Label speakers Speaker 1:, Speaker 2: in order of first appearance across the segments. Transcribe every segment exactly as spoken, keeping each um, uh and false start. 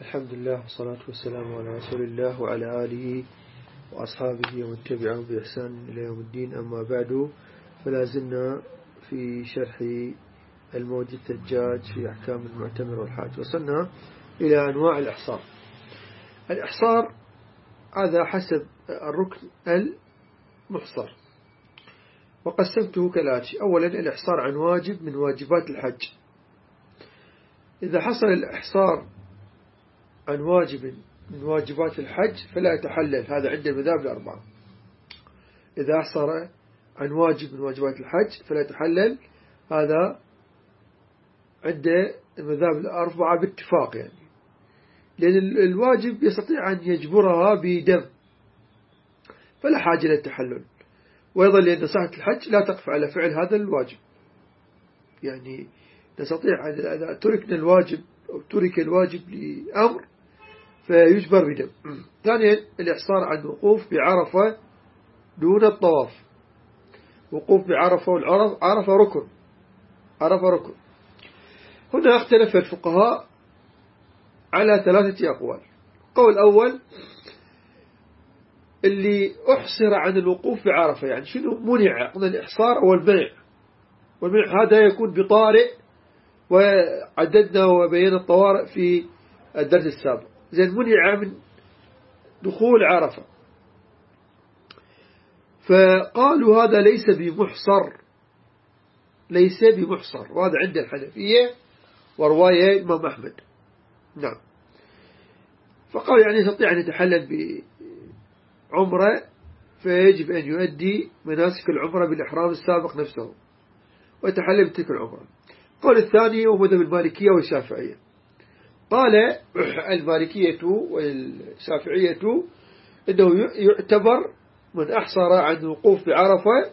Speaker 1: الحمد لله والصلاة والسلام على رسول الله وعلى آله وأصحابه ومن تبعهم بإحسان إلى يوم الدين. أما بعد، فلا زلنا في شرح الموجد الثجاج في أحكام المعتمر والحاج. وصلنا إلى أنواع الإحصار. الإحصار هذا حسب الركن المحصر، وقسمته كالآتي: أولا الإحصار عن واجب من واجبات الحج. إذا حصل الإحصار عن واجب من واجبات الحج فلا يتحلل، هذا عند المذاهب الأربعة. إذا أحصر عن واجب من واجبات الحج فلا يتحلل، هذا عند المذاهب الأربعة باتفاق، يعني لأن الواجب يستطيع أن يجبرها بدم فلا حاجة للتحلل، وأيضا لأن صحة الحج لا تقف على فعل هذا الواجب، يعني نستطيع إذا تركنا الواجب أو ترك الواجب لأمر فيجبر بدم. ثانيا الإحصار عن وقوف بعرفة دون الطواف. وقوف بعرفة والعرف عرفة ركن، عرفة ركن. هنا اختلف الفقهاء على ثلاثة أقوال. القول الأول اللي أحصر عن الوقوف بعرفة، يعني شنو منع؟ قلنا الإحصار أو المنع، والمنع هذا يكون بطارئ، وعددنا وبينا الطوارئ في الدرس السابق. زين، منع من دخول عرفة، فقالوا هذا ليس بمحصر، ليس بمحصر، وهذا عند الحنفية ورواية الإمام أحمد. نعم، فقال يعني يستطيع أن يتحلل بعمرة، فيجب أن يؤدي مناسك العمرة بالإحرام السابق نفسه ويتحلل بتلك العمرة. القول الثاني هو مذهب المالكية والشافعية. قال المالكية والشافعية إنه يعتبر من أحصر عن الوقوف بعرفة،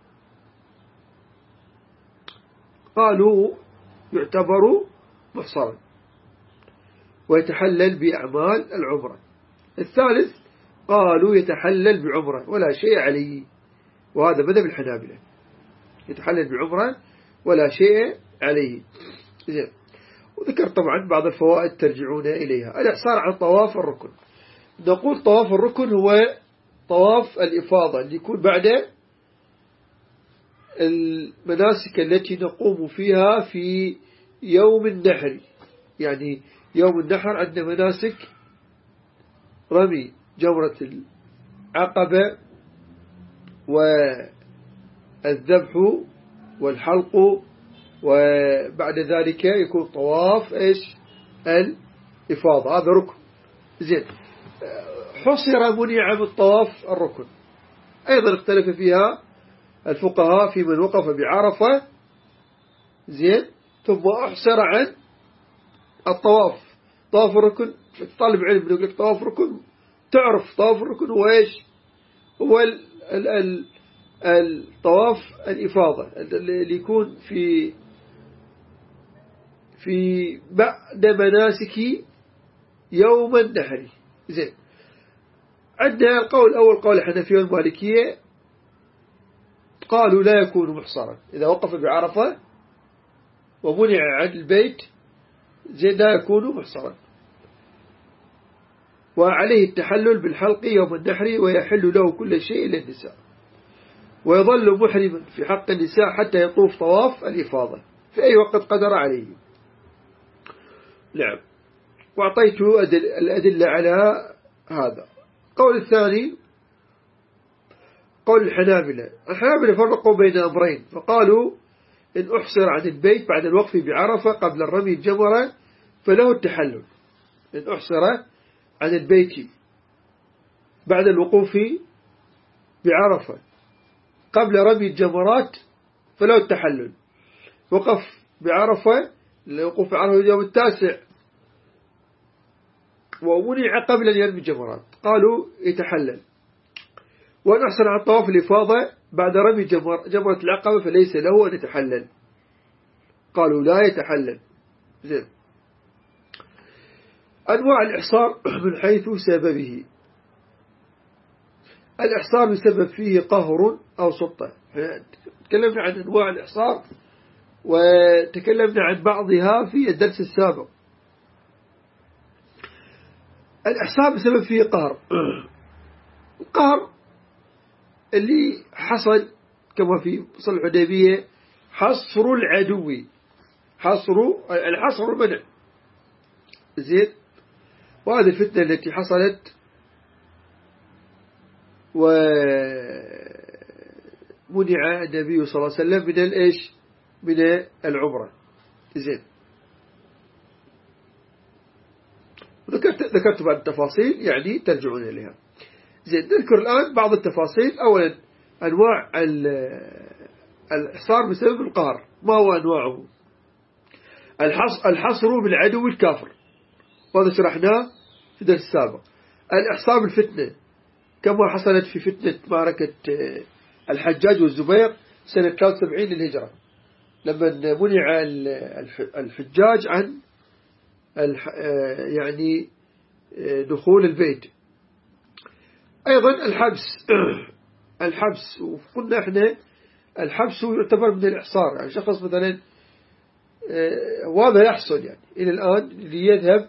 Speaker 1: قالوا يعتبر محصرا ويتحلل بأعمال العمرة. الثالث قالوا يتحلل بعمرة ولا شيء عليه، وهذا مذهب الحنابلة، يتحلل بعمرة ولا شيء عليه. زين، وذكر طبعا بعض الفوائد ترجعون إليها. الإحصار عن طواف الركن. نقول طواف الركن هو طواف الإفاضة اللي يكون بعد المناسك التي نقوم فيها في يوم النحر. يعني يوم النحر عندنا مناسك رمي جمرة العقبة والذبح والحلق، وبعد ذلك يكون طواف إيش؟ الإفاضة، هذا ركن. زين، حصر منع من طواف الركن. أيضا اختلف فيها الفقهاء في من وقف بعرفة، زين، ثم أحصر عن الطواف، طواف الركن. طالب علم يقول لك طواف الركن، تعرف طواف الركن هو إيش؟ هو ال ال ال الطواف الإفاضة اللي يكون في في بعد مناسك يوم النحر. زين، عندنا القول الأول قول الحنفية والمالكية، قالوا لا يكون محصرا إذا وقف بعرفة ومنع عن البيت، زين، لا يكون محصرا، وعليه التحلل بالحلق يوم النحر، ويحل له كل شيء إلا النساء، ويظل محرما في حق النساء حتى يطوف طواف الإفاضة في أي وقت قدر عليه. نعم، وأعطيت الأدلة على هذا. القول الثاني قول الحنابلة. الحنابلة فرقوا بين أمرين، فقالوا إن أحصر عن البيت بعد الوقف بعرفة قبل الرمي الجمرة فله التحلل. إن أحصر عن البيت بعد الوقوف بعرفة قبل رمي الجمرات فله التحلل. وقف بعرفة، الوقوف بعرفة اليوم التاسع ومنع قبل أن يرمي الجمرات، قالوا يتحلل. وأن أحصر عن طواف الإفاضة بعد رمي جمر جمرة العقبة فليس له أن يتحلل، قالوا لا يتحلل. زين، أنواع الإحصار من حيث سببه. الإحصار يسبب فيه قهر أو سلطة. تكلمنا عن أنواع الإحصار وتكلمنا عن بعضها في الدرس السابق. الإحصار بسبب فيه قهر. القهر اللي حصل كما في صلح الحديبية حصر العدو، حصر الحصر منع زين. وهذه الفتنة التي حصلت ومنع النبي صلى الله عليه وسلم من الإيش من العمرة زين. ذكرت ذكرت بعض التفاصيل يعني ترجعون إليها زين. نذكر الآن بعض التفاصيل. أولا أنواع الإحصار بسبب القهر. ما هو أنواعه؟ الحصر بالعدو الكافر، وهذا شرحناه في درس السابق. الإحصار بالفتنة كما حصلت في فتنة معركة الحجاج والزبير سنة ثلاثة وسبعين للهجرة، لما منع الحجاج عن يعني دخول البيت. أيضا الحبس الحبس وقلنا احنا الحبس يعتبر من الإحصار. يعني شخص مثلا وهذا يحصل يعني إلى الآن ليذهب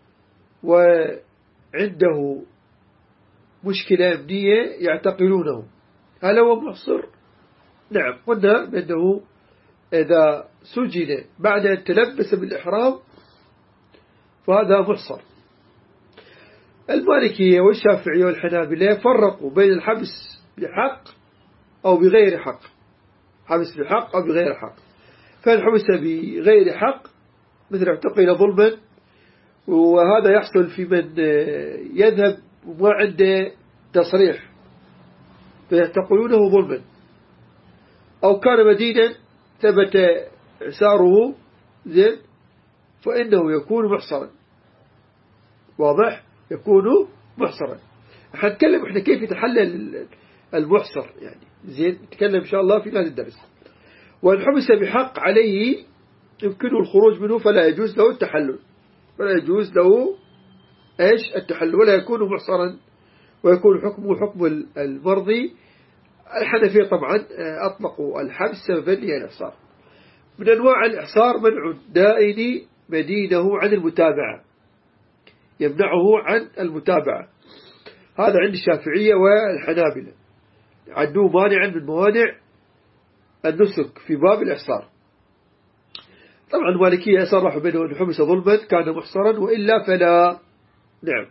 Speaker 1: وعنده مشكلة أمنية يعتقلونه، هل هو محصر؟ نعم، قلنا بأنه إذا سجن بعد أن تلبس بالإحرام فهذا محصر. المالكية والشافعية والحنابلة فرقوا بين الحبس بحق أو بغير حق. حبس بحق أو بغير حق. فالحبس بغير حق مثل اعتقل ظلما، وهذا يحصل في من يذهب وما عنده تصريح فيعتقلونه ظلما، أو كان مدينا ثبت إعساره زين فإنه يكون محصرا. واضح؟ يكون محصرا. حنتكلم احنا كيف يتحلل المحصر يعني زين، نتكلم إن شاء الله في هذا الدرس. وإن حبس بحق عليه يمكنه الخروج منه فلا يجوز له التحلل، فلا يجوز له إيش التحلل، ولا يكون محصرا ويكون حكمه حكم المرضي. الحنفية طبعا أطلقوا الحبس سببا للإحصار. من أنواع الإحصار منع الدائن مدينه عن المتابعة، يمنعه عن المتابعة. هذا عند الشافعية والحنابلة، عنده مانعا من موانع النسك في باب الإحصار. طبعا المالكية صرحوا بينه أن حبس ظلما كان محصرا وإلا فلا. نعم.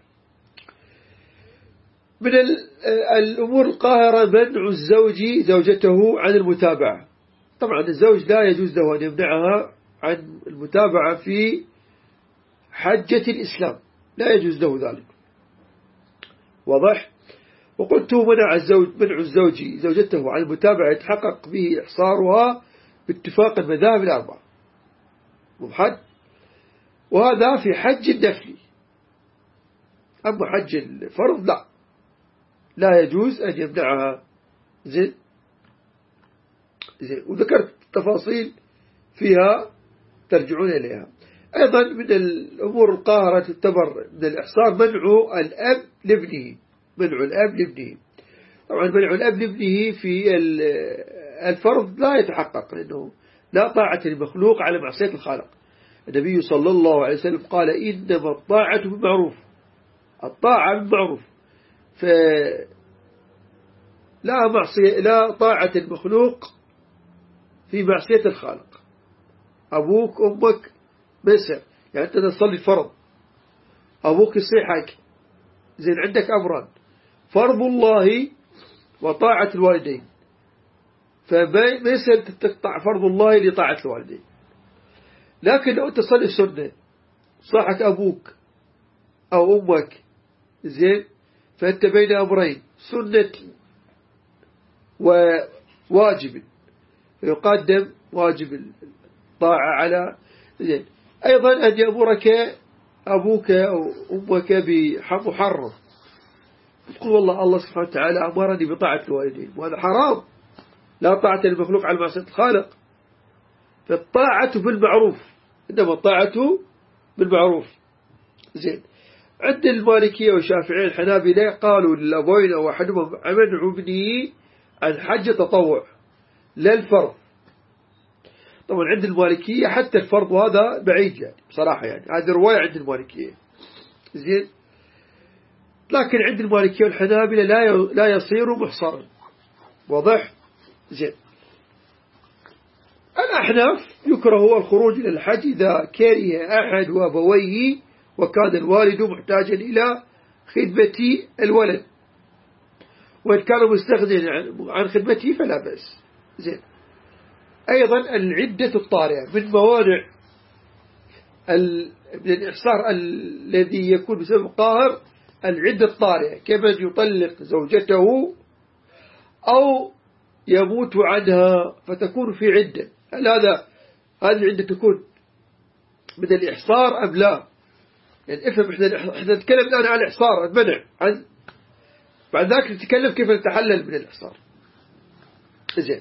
Speaker 1: من الأمور القاهرة منع الزوج زوجته عن المتابعة. طبعا الزوج لا يجوز له أن يمنعها عن المتابعة في حجة الإسلام، لا يجوز له ذلك. واضح؟ وقلت منع الزوج منع الزوج زوجته عن المتابعة يتحقق به إحصارها باتفاق المذاهب الأربعة. مبحث. وهذا في حج النفل. أما حج الفرض لا لا يجوز أن يمنعها. زين زين وذكرت تفاصيل فيها ترجعون إليها. أيضا من الأمور القاهرة تعتبر من الإحصار منع الأب لابنه. منع الأب لابنه. طبعا منع الأب لابنه في الفرض لا يتحقق، لأنه لا طاعة للمخلوق على معصية الخالق. النبي صلى الله عليه وسلم قال إنما الطاعة بالمعروف، الطاعة بالمعروف، فلا معصية لا طاعة المخلوق في معصية الخالق. أبوك أمك مثل يعني أنت تصلي فرض، أبوك يصيحك زين، عندك أمران: فرض الله وطاعة الوالدين، فما يصير تقطع فرض الله لطاعة الوالدين. لكن لو تصلي سنة صاحك أبوك أو أمك زين، فأنت بين أمرين: سنة وواجب، فيقدم واجب الطاعة على زين. أيضا أن يأمرك أبوك أو أمك بمحرم، تقول والله الله سبحانه وتعالى أمرني بطاعة الوالدين، وهذا حرام، لا طاعة للمخلوق على معصية الخالق. فالطاعة بالمعروف، إنما الطاعة بالمعروف زين. عند المالكية والشافعية الحنابلة قالوا للأبوين أو أحدهم منع ابنه عن حج تطوع لا الفرض. طبعا عند المالكية حتى الفرض هذا بعيد يعني بصراحة، يعني هذه رواية عند المالكية زين. لكن عند المالكية والحنابلة لا لا يصير محصرا. واضح؟ زين. الأحناف يكره الخروج إلى الحج إذا كره أحد وأبويه وكان الوالد محتاجا إلى خدمة الولد، وإن كان مستغنيا عن خدمته فلا بأس. زين. أيضا العدة الطارئة من موانع من الإحصار الذي يكون بسبب قاهر، العدة الطارئة كمن يطلق زوجته أو يموت عنها فتكون في عدة. هل هذا هذه العدة تكون من الإحصار أم لا؟ يعني افهم، احنا نتكلم الآن عن الإحصار المنع، عن بعد ذلك نتكلم كيف نتحلل من الإحصار. زين.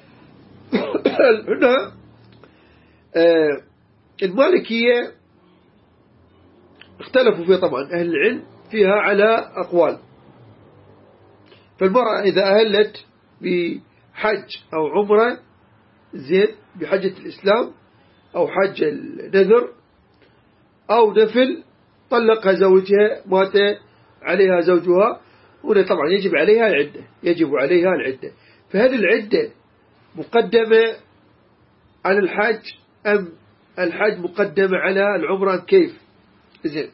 Speaker 1: هنا آه المالكية اختلفوا فيها طبعا أهل العلم فيها على أقوال. فالمرأة إذا أهلت بحج أو عمرة، زين، بحجة الإسلام أو حج النذر أو نفل، طلقها زوجها، مات عليها زوجها، هنا طبعا يجب عليها العدة، يجب عليها العدة. فهذه العدة مقدمة على الحج أم الحج مقدمة على العمرة كيف؟ زين.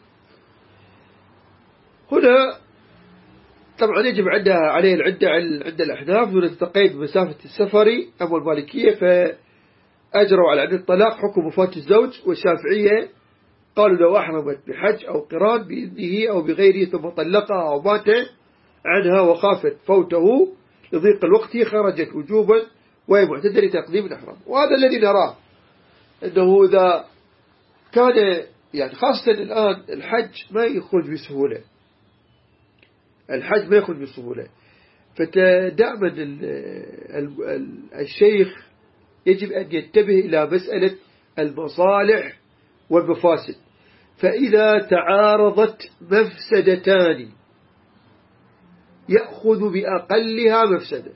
Speaker 1: هنا طبعا يجب عندها عليه العدة عند الأحناف دون تقيد بمسافة السفر. أما المالكية فأجروا على عدة الطلاق حكم وفاة الزوج، والشافعية قالوا لو أحرمت بحج أو قران بإذنه أو بغيره ثم طلقها أو مات عنها وخافت فوته لضيق الوقت خرجت وجوبا وهي معتدة لتقديم الإحرام. وهذا الذي نراه، أنه إذا كان يعني خاصة الآن الحج ما يخرج بسهولة، الحج ما يخرج بسهولة، فدائما الشيخ يجب أن ينتبه إلى مسألة المصالح والمفاسد. فإذا تعارضت مفسدتان يأخذ بأقلها مفسدة.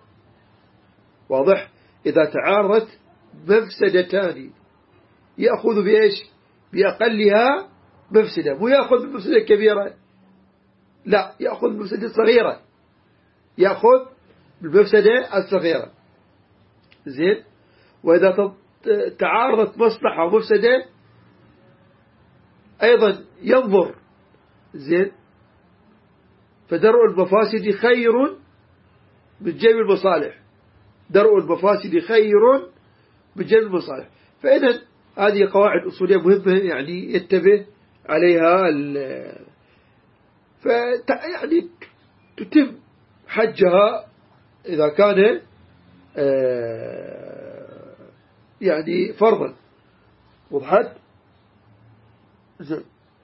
Speaker 1: واضح؟ إذا تعارضت مفسدتان يأخذ بإيش؟ بأقلها مفسدة، مو يأخذ بالمفسدة الكبيرة، لا، يأخذ بالمفسدة الصغيرة، يأخذ بالمفسدة الصغيرة. زين. وإذا تعارضت مصلحة ومفسدة أيضا ينظر. زين. فدرء المفاسد خير من جلب المصالح، درء المفاسد خير من جلب المصالح. فإذا هذه قواعد أصولية مهمة يعني ينتبه عليها. ف يعني تتم حجها إذا كان يعني فرضا. وضحت؟ زين.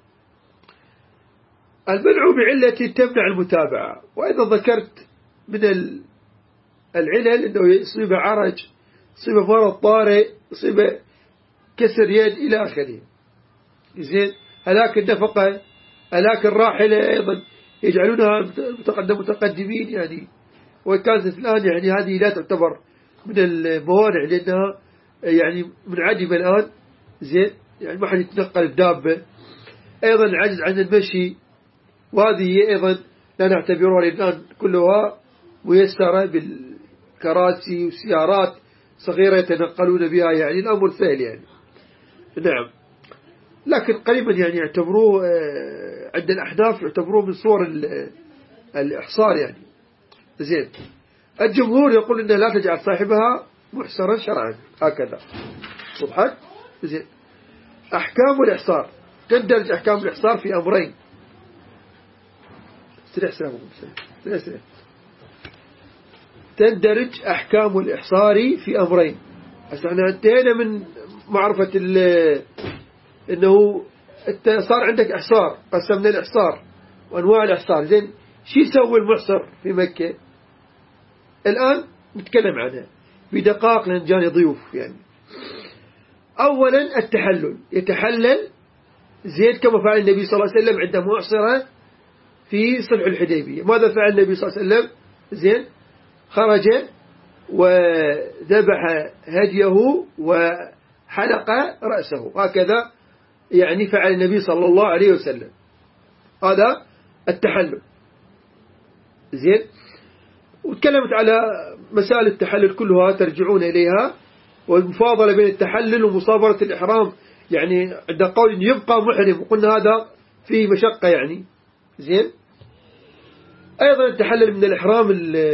Speaker 1: المنع بعلة تمنع المتابعة. وأيضا ذكرت من العلل أنه يصيب عرج، يصيب مرض طارئ، يصيب كسر يد إلى آخره. زين. هلاك النفقة، هلاك الراحلة أيضا يجعلونها متقدم متقدمين يعني، وكانت الآن يعني هذه لا تعتبر من الموانع لأنها يعني منعدمة الآن. زين. يعني ما حد يتنقل الدابة. أيضا العجز عن المشي، وهذه أيضا لا نعتبرها الآن كلها ميسرة بالكراسي وسيارات صغيرة يتنقلون بها، يعني الأمر سهل يعني. نعم. لكن قريبا يعني يعتبروه عند الأحناف يعتبروه من صور الإحصار يعني. زين. الجمهور يقول إنها لا تجعل صاحبها محصرا شرعا هكذا. وضحت؟ زين. أحكام الإحصار. تندرج أحكام الإحصار في أمرين. سرع سلام سرع سرع. تندرج أحكام الإحصار في أمرين. هسه احنا انتهينا من معرفة إنه صار عندك إحصار، قسمنا الإحصار وأنواع الإحصار. زين. شو يسوي المحصر في مكة؟ الآن نتكلم عنها بدقائق لأن جاني ضيوف يعني. أولا التحلل، يتحلل زين كما فعل النبي صلى الله عليه وسلم عندما أحصر في صلح الحديبية. ماذا فعل النبي صلى الله عليه وسلم؟ زين. خرج وذبح هديه وحلق رأسه، هكذا يعني فعل النبي صلى الله عليه وسلم. هذا التحلل. زين. وتكلمت على مسائل التحلل كلها ترجعون إليها، والمفاضلة بين التحلل ومصابرة الإحرام، يعني عند قول يبقى محرم، وقلنا هذا فيه مشقة يعني. زين. أيضا التحلل من الإحرام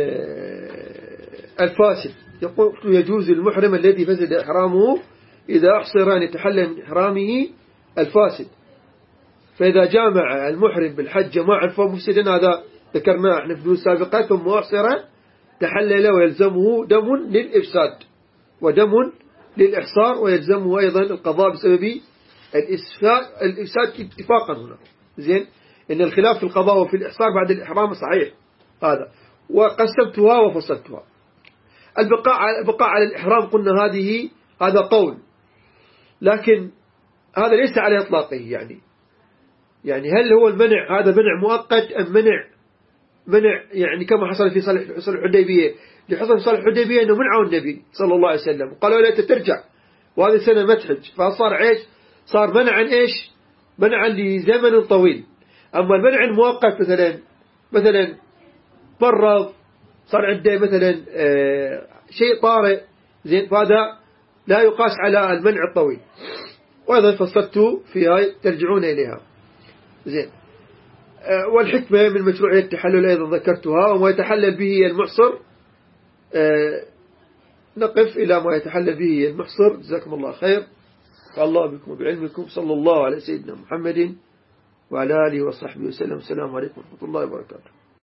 Speaker 1: الفاسد، يقول يجوز المحرم الذي فسد إحرامه إذا أحصر أن يتحلل من إحرامه الفاسد. فإذا جامع المحرم بالحج جماعة فمفسدا، هذا ذكرناه احنا في دروس سابقة، ثم أحصر تحلل ويلزمه دم للإفساد ودم للإحصار، ويلزمه أيضا القضاء بسبب الإفساد الإفساد اتفاقا هنا. زين. إن الخلاف في القضاء وفي الإحصار بعد الإحرام صحيح هذا، وقسمتها وفصلتها. البقاء على البقاء على الإحرام قلنا هذه هذا قول، لكن هذا ليس على إطلاقه. يعني يعني هل هو المنع هذا منع مؤقت أم منع منع يعني كما حصل في صلح صلح الحديبية؟ اللي حصل في صلح الحديبية أنه منعه النبي صلى الله عليه وسلم وقالوا لا ترجع، وهذه السنة ما تحج، فصار عيش صار منعا إيش منعا لزمن طويل. أما المنع المؤقت مثلا مثلا مرض صار عنده مثلا آه شيء طارئ، زين، فهذا لا يقاس على المنع الطويل. وأيضا فصلت في هاي ترجعون إليها. زين. آه والحكمة من مشروعية التحلل أيضا ذكرتها، وما يتحلل به المحصر. آه نقف إلى ما يتحلل به المحصر. جزاكم الله خير، فالله بكم بعلمكم. صلى الله على سيدنا محمد وعلى آله وصحبه وسلم. السلام عليكم ورحمة الله وبركاته.